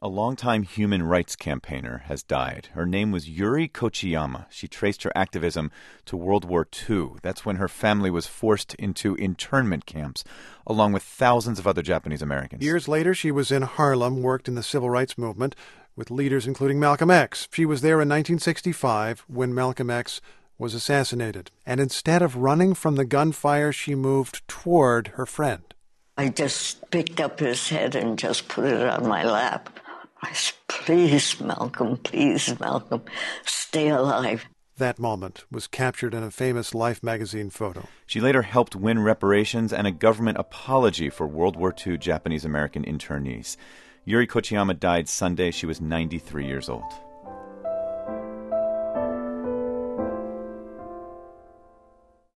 A longtime human rights campaigner has died. Her name was Yuri Kochiyama. She traced her activism to World War II. That's when her family was forced into internment camps, along with thousands of other Japanese Americans. Years later, she was in Harlem, worked in the civil rights movement with leaders including Malcolm X. She was there in 1965 when Malcolm X was assassinated. And instead of running from the gunfire, she moved toward her friend. I just picked up his head and just put it on my lap. I said, please, Malcolm, stay alive. That moment was captured in a famous Life magazine photo. She later helped win reparations and a government apology for World War II Japanese American internees. Yuri Kochiyama died Sunday. She was 93 years old.